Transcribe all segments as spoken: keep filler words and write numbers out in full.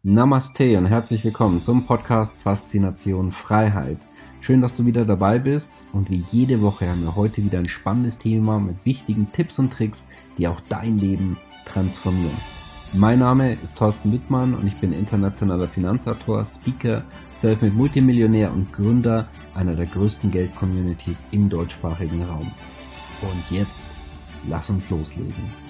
Namaste und herzlich willkommen zum Podcast Faszination Freiheit. Schön, dass du wieder dabei bist und wie jede Woche haben wir heute wieder ein spannendes Thema mit wichtigen Tipps und Tricks, die auch dein Leben transformieren. Mein Name ist Thorsten Wittmann und ich bin internationaler Finanzautor, Speaker, Selfmade Multimillionär und Gründer einer der größten Geld-Communities im deutschsprachigen Raum. Und jetzt, lass uns loslegen.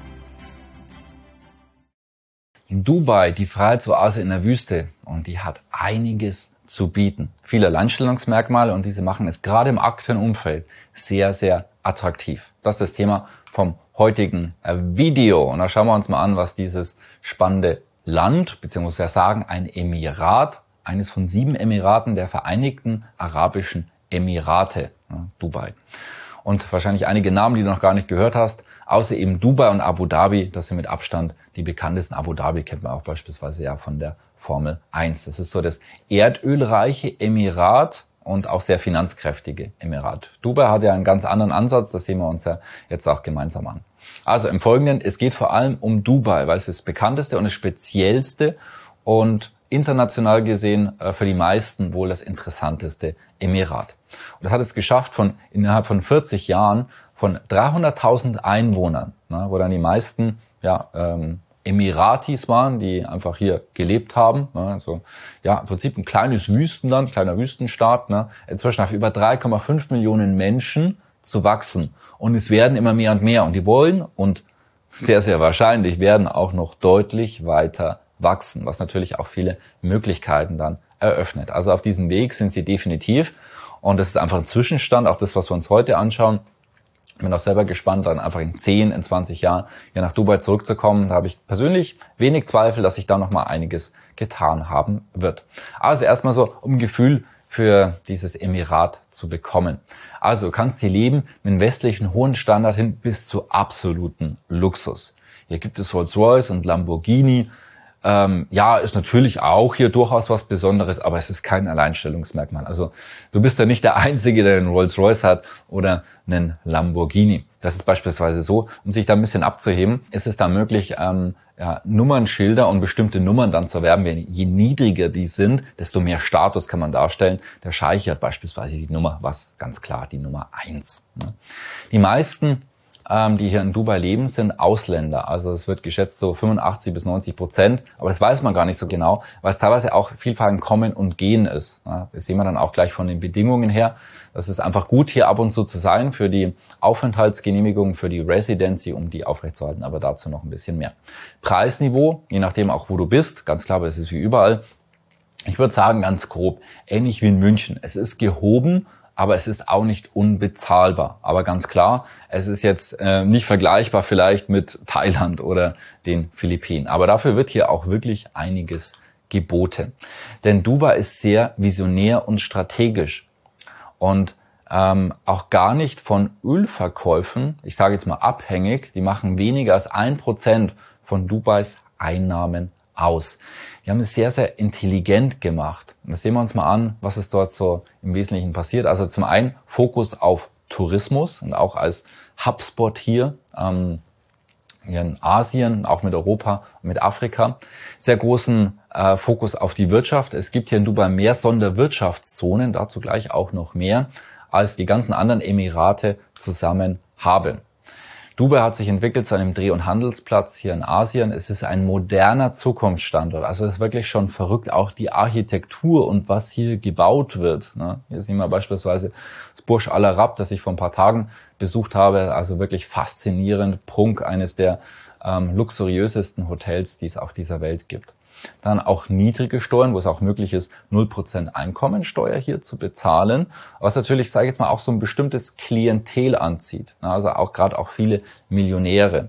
Dubai, die Freiheitsoase in der Wüste, und die hat einiges zu bieten. Viele Alleinstellungsmerkmale und diese machen es gerade im aktuellen Umfeld sehr, sehr attraktiv. Das ist das Thema vom heutigen Video. Und da schauen wir uns mal an, was dieses spannende Land, beziehungsweise sagen ein Emirat, eines von sieben Emiraten der Vereinigten Arabischen Emirate, ja, Dubai. Und wahrscheinlich einige Namen, die du noch gar nicht gehört hast, außer eben Dubai und Abu Dhabi, das sind mit Abstand die bekanntesten. Abu Dhabi kennt man auch beispielsweise ja von der Formel eins. Das ist so das erdölreiche Emirat und auch sehr finanzkräftige Emirat. Dubai hat ja einen ganz anderen Ansatz, das sehen wir uns ja jetzt auch gemeinsam an. Also im Folgenden, es geht vor allem um Dubai, weil es das bekannteste und das speziellste und international gesehen für die meisten wohl das interessanteste Emirat. Und das hat es geschafft, von innerhalb von vierzig Jahren von dreihunderttausend Einwohnern, ne, wo dann die meisten ja, ähm, Emiratis waren, die einfach hier gelebt haben. Ne, also ja, im Prinzip ein kleines Wüstenland, kleiner Wüstenstaat, ne, inzwischen auf über drei Komma fünf Millionen Menschen zu wachsen. Und es werden immer mehr und mehr. Und die wollen und sehr, sehr wahrscheinlich werden auch noch deutlich weiter wachsen, was natürlich auch viele Möglichkeiten dann eröffnet. Also auf diesem Weg sind sie definitiv. Und das ist einfach ein Zwischenstand, auch das, was wir uns heute anschauen. Ich bin auch selber gespannt, dann einfach in zehn, in zwanzig Jahren hier nach Dubai zurückzukommen. Da habe ich persönlich wenig Zweifel, dass sich da noch mal einiges getan haben wird. Also erstmal so, um ein Gefühl für dieses Emirat zu bekommen. Also du kannst hier leben mit einem westlichen hohen Standard hin bis zu absoluten Luxus. Hier gibt es Rolls-Royce und Lamborghini. Ähm, ja, ist natürlich auch hier durchaus was Besonderes, aber es ist kein Alleinstellungsmerkmal. Also du bist ja nicht der Einzige, der einen Rolls-Royce hat oder einen Lamborghini. Das ist beispielsweise so. Um sich da ein bisschen abzuheben, ist es da möglich, ähm, ja, Nummernschilder und bestimmte Nummern dann zu erwerben. Je niedriger die sind, desto mehr Status kann man darstellen. Der Scheich hat beispielsweise die Nummer, was ganz klar die Nummer eins. Ne? Die meisten die hier in Dubai leben, sind Ausländer. Also es wird geschätzt so fünfundachtzig bis neunzig Prozent, aber das weiß man gar nicht so genau, weil es teilweise auch vielfach ein Kommen und Gehen ist. Das sehen wir dann auch gleich von den Bedingungen her. Das ist einfach gut, hier ab und zu zu sein für die Aufenthaltsgenehmigung, für die Residency, um die aufrechtzuerhalten, aber dazu noch ein bisschen mehr. Preisniveau, je nachdem auch, wo du bist, ganz klar, aber es ist wie überall. Ich würde sagen, ganz grob, ähnlich wie in München. Es ist gehoben, aber es ist auch nicht unbezahlbar. Aber ganz klar, es ist jetzt äh, nicht vergleichbar vielleicht mit Thailand oder den Philippinen. Aber dafür wird hier auch wirklich einiges geboten. Denn Dubai ist sehr visionär und strategisch und ähm, auch gar nicht von Ölverkäufen, ich sage jetzt mal abhängig, die machen weniger als ein Prozent von Dubais Einnahmen aus. Die haben es sehr, sehr intelligent gemacht. Das sehen wir uns mal an, was es dort so im Wesentlichen passiert. Also zum einen Fokus auf Tourismus und auch als Hubspot hier, ähm, hier in Asien, auch mit Europa und mit Afrika. Sehr großen äh, Fokus auf die Wirtschaft. Es gibt hier in Dubai mehr Sonderwirtschaftszonen, dazu gleich auch noch mehr, als die ganzen anderen Emirate zusammen haben. Dubai hat sich entwickelt zu einem Dreh- und Handelsplatz hier in Asien. Es ist ein moderner Zukunftsstandort. Also es ist wirklich schon verrückt, auch die Architektur und was hier gebaut wird. Hier sehen wir beispielsweise das Burj Al Arab, das ich vor ein paar Tagen besucht habe. Also wirklich faszinierend. Prunk, eines der ähm, luxuriösesten Hotels, die es auf dieser Welt gibt. Dann auch niedrige Steuern, wo es auch möglich ist, null Prozent Einkommensteuer hier zu bezahlen, was natürlich, sage ich jetzt mal, auch so ein bestimmtes Klientel anzieht. Also auch gerade auch viele Millionäre.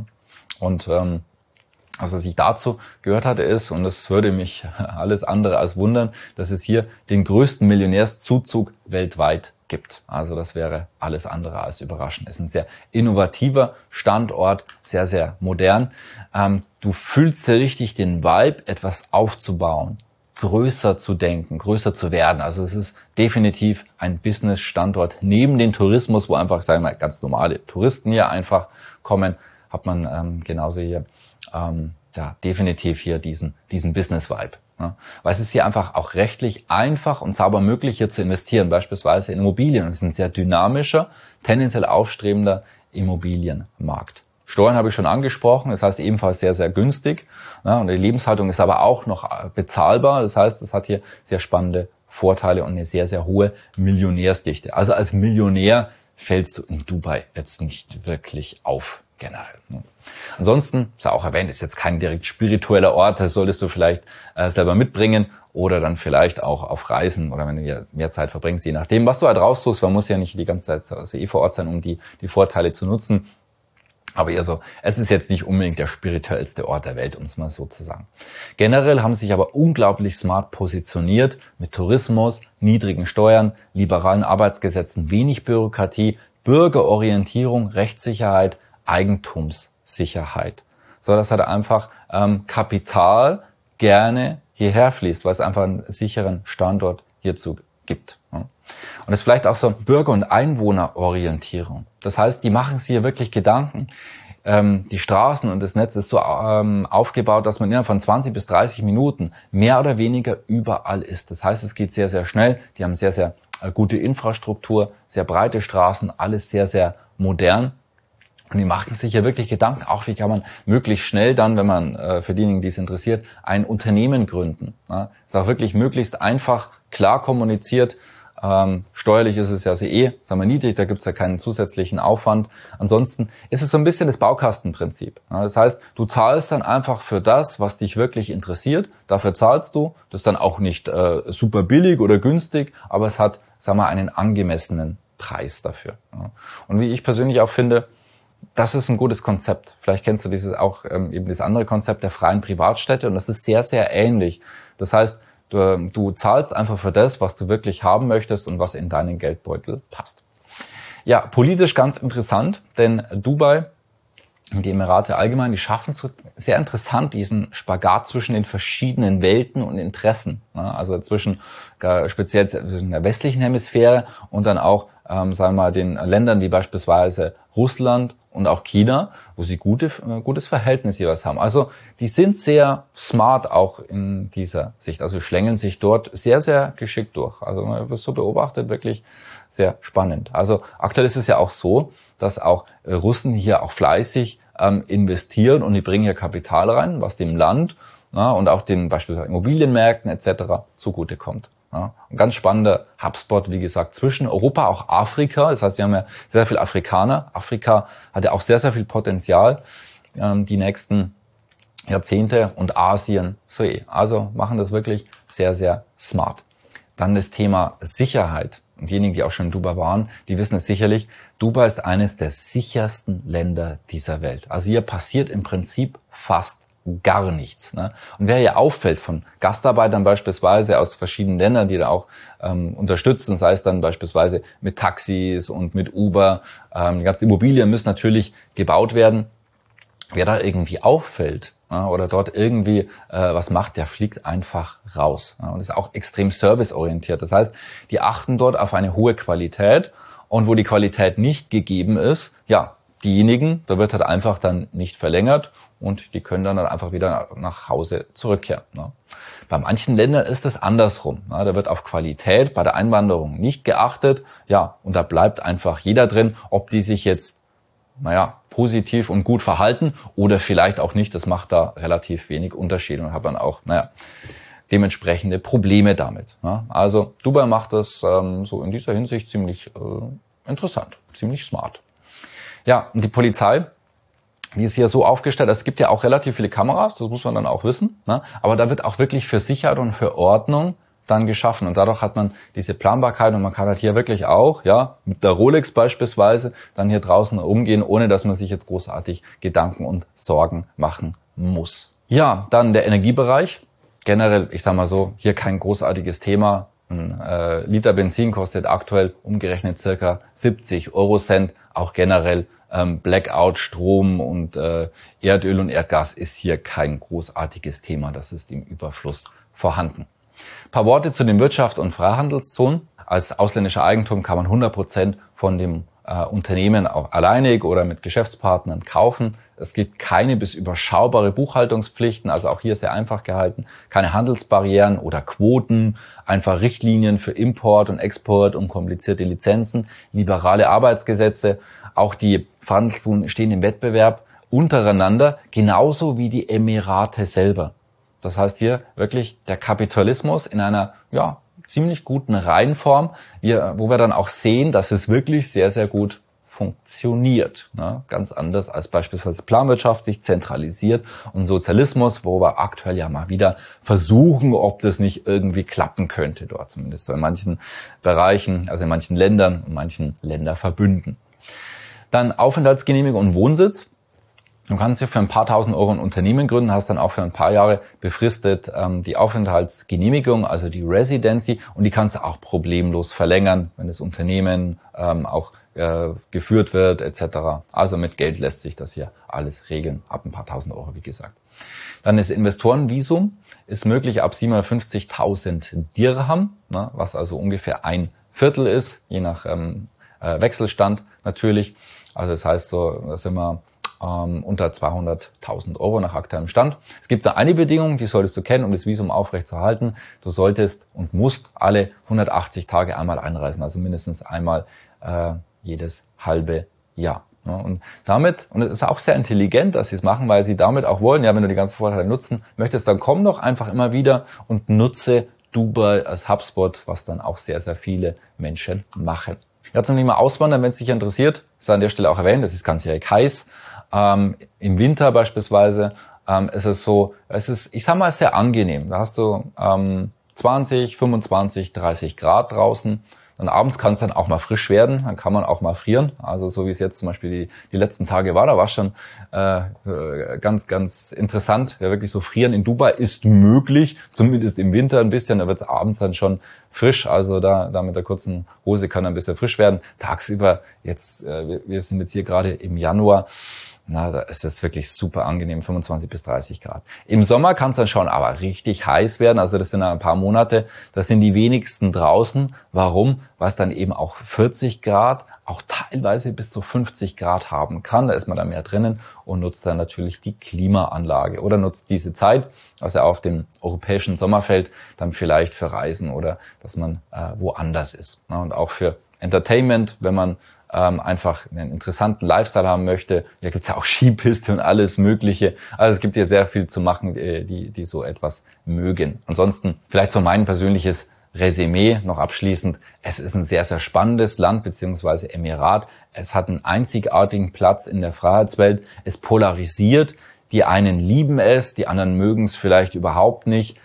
Und ähm, was ich dazu gehört hatte ist, und das würde mich alles andere als wundern, dass es hier den größten Millionärszuzug weltweit gibt. Also das wäre alles andere als überraschend. Es ist ein sehr innovativer Standort, sehr, sehr modern. Ähm, du fühlst richtig den Vibe, etwas aufzubauen, größer zu denken, größer zu werden. Also es ist definitiv ein Business-Standort neben dem Tourismus, wo einfach, sagen wir mal, ganz normale Touristen hier einfach kommen, hat man ähm, genauso hier ähm, ja definitiv hier diesen, diesen Business-Vibe. Ja, weil es ist hier einfach auch rechtlich einfach und sauber möglich, hier zu investieren, beispielsweise in Immobilien. Es ist ein sehr dynamischer, tendenziell aufstrebender Immobilienmarkt. Steuern habe ich schon angesprochen, das heißt ebenfalls sehr, sehr günstig. Ja, und die Lebenshaltung ist aber auch noch bezahlbar. Das heißt, es hat hier sehr spannende Vorteile und eine sehr, sehr hohe Millionärsdichte. Also als Millionär fällst du in Dubai jetzt nicht wirklich auf. Generell. Ansonsten, ist ja auch erwähnt, ist jetzt kein direkt spiritueller Ort, das solltest du vielleicht äh, selber mitbringen oder dann vielleicht auch auf Reisen oder wenn du hier mehr Zeit verbringst, je nachdem, was du halt raussuchst. Man muss ja nicht die ganze Zeit also eh vor Ort sein, um die, die Vorteile zu nutzen. Aber eher so, es ist jetzt nicht unbedingt der spirituellste Ort der Welt, um es mal so zu sagen. Generell haben sie sich aber unglaublich smart positioniert mit Tourismus, niedrigen Steuern, liberalen Arbeitsgesetzen, wenig Bürokratie, Bürgerorientierung, Rechtssicherheit, Eigentumssicherheit. So, dass halt einfach ähm, Kapital gerne hierher fließt, weil es einfach einen sicheren Standort hierzu gibt. Ja. Und es ist vielleicht auch so Bürger- und Einwohnerorientierung. Das heißt, die machen sich hier wirklich Gedanken. Ähm, die Straßen und das Netz ist so ähm, aufgebaut, dass man innerhalb von zwanzig bis dreißig Minuten mehr oder weniger überall ist. Das heißt, es geht sehr, sehr schnell. Die haben sehr, sehr äh, gute Infrastruktur, sehr breite Straßen, alles sehr, sehr modern. Und die machen sich ja wirklich Gedanken, auch wie kann man möglichst schnell dann, wenn man, äh, für diejenigen, die es interessiert, ein Unternehmen gründen. Ja, ist auch wirklich möglichst einfach, klar kommuniziert. Ähm, steuerlich ist es ja so eh, sagen wir niedrig, da gibt's ja keinen zusätzlichen Aufwand. Ansonsten ist es so ein bisschen das Baukastenprinzip. Ja, das heißt, du zahlst dann einfach für das, was dich wirklich interessiert. Dafür zahlst du. Das ist dann auch nicht äh, super billig oder günstig, aber es hat, sagen wir, einen angemessenen Preis dafür. Ja. Und wie ich persönlich auch finde, das ist ein gutes Konzept. Vielleicht kennst du dieses auch ähm, eben das andere Konzept der freien Privatstädte und das ist sehr, sehr ähnlich. Das heißt, du, du zahlst einfach für das, was du wirklich haben möchtest und was in deinen Geldbeutel passt. Ja, politisch ganz interessant, denn Dubai und die Emirate allgemein, die schaffen so sehr interessant diesen Spagat zwischen den verschiedenen Welten und Interessen. Also zwischen speziell zwischen der westlichen Hemisphäre und dann auch, ähm, sagen wir mal, den Ländern wie beispielsweise Russland und auch China, wo sie gute, äh, gutes Verhältnis jeweils haben. Also die sind sehr smart auch in dieser Sicht. Also schlängeln sich dort sehr, sehr geschickt durch. Also man wird so beobachtet, wirklich sehr spannend. Also aktuell ist es ja auch so, dass auch äh, Russen hier auch fleißig ähm, investieren und die bringen hier Kapital rein, was dem Land ja, und auch den beispielsweise Immobilienmärkten et cetera zugutekommt. Ja, ein ganz spannender Hubspot, wie gesagt, zwischen Europa, auch Afrika. Das heißt, wir haben ja sehr viele Afrikaner. Afrika hat ja auch sehr, sehr viel Potenzial, ähm, die nächsten Jahrzehnte und Asien so eh. Also machen das wirklich sehr, sehr smart. Dann das Thema Sicherheit. Und diejenigen, die auch schon in Dubai waren, die wissen es sicherlich. Dubai ist eines der sichersten Länder dieser Welt. Also hier passiert im Prinzip fast gar nichts. Ne? Und wer hier auffällt von Gastarbeitern beispielsweise aus verschiedenen Ländern, die da auch ähm, unterstützen, sei es dann beispielsweise mit Taxis und mit Uber, ähm, die ganzen Immobilien müssen natürlich gebaut werden. Wer da irgendwie auffällt ja, oder dort irgendwie äh, was macht, der fliegt einfach raus. Ja? Und ist auch extrem serviceorientiert. Das heißt, die achten dort auf eine hohe Qualität und wo die Qualität nicht gegeben ist, ja, diejenigen, da wird halt einfach dann nicht verlängert und die können dann einfach wieder nach Hause zurückkehren. Ne? Bei manchen Ländern ist es andersrum. Ne? Da wird auf Qualität bei der Einwanderung nicht geachtet. Ja, und da bleibt einfach jeder drin, ob die sich jetzt, naja, positiv und gut verhalten oder vielleicht auch nicht. Das macht da relativ wenig Unterschied und hat dann auch, naja, dementsprechende Probleme damit. Ne? Also Dubai macht das ähm, so in dieser Hinsicht ziemlich äh, interessant, ziemlich smart. Ja, und die Polizei, die ist hier so aufgestellt, es gibt ja auch relativ viele Kameras, das muss man dann auch wissen, ne? Aber da wird auch wirklich für Sicherheit und für Ordnung dann geschaffen und dadurch hat man diese Planbarkeit und man kann halt hier wirklich auch, ja, mit der Rolex beispielsweise dann hier draußen umgehen, ohne dass man sich jetzt großartig Gedanken und Sorgen machen muss. Ja, dann der Energiebereich. Generell, ich sag mal so, hier kein großartiges Thema. Ein äh, Liter Benzin kostet aktuell umgerechnet circa siebzig Eurocent. Auch generell ähm, Blackout, Strom und äh, Erdöl und Erdgas ist hier kein großartiges Thema. Das ist im Überfluss vorhanden. Ein paar Worte zu den Wirtschafts- und Freihandelszonen. Als ausländischer Eigentum kann man hundert Prozent von dem äh, Unternehmen auch alleinig oder mit Geschäftspartnern kaufen. Es gibt keine bis überschaubare Buchhaltungspflichten, also auch hier sehr einfach gehalten, keine Handelsbarrieren oder Quoten, einfach Richtlinien für Import und Export und komplizierte Lizenzen, liberale Arbeitsgesetze. Auch die Verhandelszonen stehen im Wettbewerb untereinander, genauso wie die Emirate selber. Das heißt hier wirklich der Kapitalismus in einer ja ziemlich guten Reihenform, wir, wo wir dann auch sehen, dass es wirklich sehr, sehr gut funktioniert. Ne? Ganz anders als beispielsweise Planwirtschaft sich zentralisiert und Sozialismus, wo wir aktuell ja mal wieder versuchen, ob das nicht irgendwie klappen könnte dort, zumindest so in manchen Bereichen, also in manchen Ländern und manchen Länderverbünden. Dann Aufenthaltsgenehmigung und Wohnsitz. Du kannst ja für ein paar tausend Euro ein Unternehmen gründen, hast dann auch für ein paar Jahre befristet ähm, die Aufenthaltsgenehmigung, also die Residency, und die kannst du auch problemlos verlängern, wenn das Unternehmen ähm, auch äh, geführt wird et cetera. Also mit Geld lässt sich das hier alles regeln, ab ein paar tausend Euro, wie gesagt. Dann das Investorenvisum ist möglich ab siebenhundertfünfzigtausend Dirham, ne, was also ungefähr ein Viertel ist, je nach ähm, äh, Wechselstand natürlich. Also das heißt so, da sind wir ähm, unter zweihunderttausend Euro nach aktuellem Stand. Es gibt da eine Bedingung, die solltest du kennen, um das Visum aufrechtzuerhalten. Du solltest und musst alle hundertachtzig Tage einmal einreisen, also mindestens einmal äh, jedes halbe Jahr. Ja, und damit, und es ist auch sehr intelligent, dass sie es machen, weil sie damit auch wollen, ja, wenn du die ganzen Vorteile nutzen möchtest, dann komm doch einfach immer wieder und nutze Dubai als Hubspot, was dann auch sehr, sehr viele Menschen machen. Ja, zum Thema Auswandern, wenn es dich interessiert, sei an der Stelle auch erwähnt, das ist ganzjährig heiß. Ähm, Im Winter beispielsweise ähm, ist es so, es ist, ich sag mal, sehr angenehm. Da hast du ähm, zwanzig, fünfundzwanzig, dreißig Grad draußen. Dann abends kann es dann auch mal frisch werden, dann kann man auch mal frieren. Also so wie es jetzt zum Beispiel die, die letzten Tage war, da war es schon äh, ganz, ganz interessant. Ja, wirklich so frieren in Dubai ist möglich, zumindest im Winter ein bisschen. Da wird es abends dann schon frisch, also da, da mit der kurzen Hose kann ein bisschen frisch werden. Tagsüber, jetzt, äh, wir, wir sind jetzt hier gerade im Januar, na, da ist es wirklich super angenehm, fünfundzwanzig bis dreißig Grad. Im Sommer kann es dann schon aber richtig heiß werden, also das sind ein paar Monate, da sind die wenigsten draußen. Warum? Weil es dann eben auch vierzig Grad, auch teilweise bis zu fünfzig Grad haben kann. Da ist man dann mehr drinnen und nutzt dann natürlich die Klimaanlage oder nutzt diese Zeit, was er auf dem europäischen Sommer fällt, dann vielleicht für Reisen oder dass man äh, woanders ist. Ja, und auch für Entertainment, wenn man Ähm, einfach einen interessanten Lifestyle haben möchte. Hier gibt's ja auch Skipiste und alles Mögliche. Also es gibt hier sehr viel zu machen, die, die so etwas mögen. Ansonsten vielleicht so mein persönliches Resümee noch abschließend. Es ist ein sehr, sehr spannendes Land bzw. Emirat. Es hat einen einzigartigen Platz in der Freiheitswelt. Es polarisiert. Die einen lieben es, die anderen mögen es vielleicht überhaupt nicht.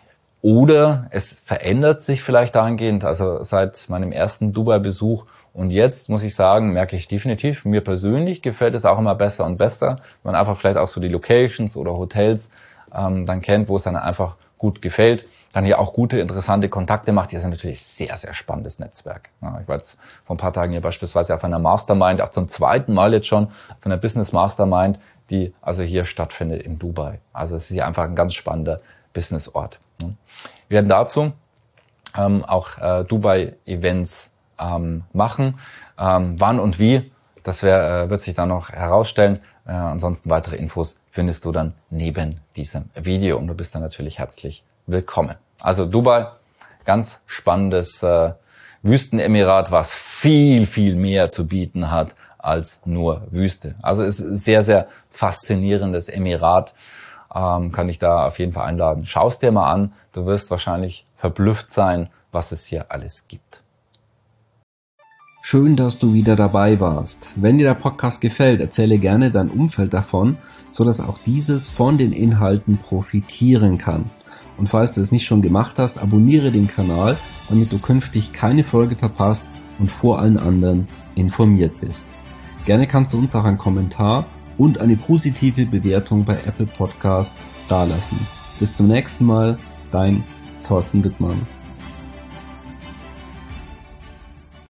Oder es verändert sich vielleicht dahingehend. Also seit meinem ersten Dubai-Besuch und jetzt, muss ich sagen, merke ich definitiv, mir persönlich gefällt es auch immer besser und besser, wenn man einfach vielleicht auch so die Locations oder Hotels ähm, dann kennt, wo es dann einfach gut gefällt, dann hier auch gute, interessante Kontakte macht. Hier ist natürlich sehr, sehr spannendes Netzwerk. Ja, ich war jetzt vor ein paar Tagen hier beispielsweise auf einer Mastermind, auch zum zweiten Mal jetzt schon, auf einer Business Mastermind, die also hier stattfindet in Dubai. Also es ist hier einfach ein ganz spannender Businessort. Wir werden dazu ähm, auch äh, Dubai-Events Ähm, machen. Ähm, wann und wie, das wär, äh, wird sich dann noch herausstellen. Äh, ansonsten weitere Infos findest du dann neben diesem Video und du bist dann natürlich herzlich willkommen. Also Dubai, ganz spannendes äh, Wüstenemirat, was viel, viel mehr zu bieten hat als nur Wüste. Also es ist ein sehr, sehr faszinierendes Emirat. Ähm, kann ich da auf jeden Fall einladen. Schau es dir mal an. Du wirst wahrscheinlich verblüfft sein, was es hier alles gibt. Schön, dass du wieder dabei warst. Wenn dir der Podcast gefällt, erzähle gerne dein Umfeld davon, so dass auch dieses von den Inhalten profitieren kann. Und falls du es nicht schon gemacht hast, abonniere den Kanal, damit du künftig keine Folge verpasst und vor allen anderen informiert bist. Gerne kannst du uns auch einen Kommentar und eine positive Bewertung bei Apple Podcast dalassen. Bis zum nächsten Mal, dein Thorsten Wittmann.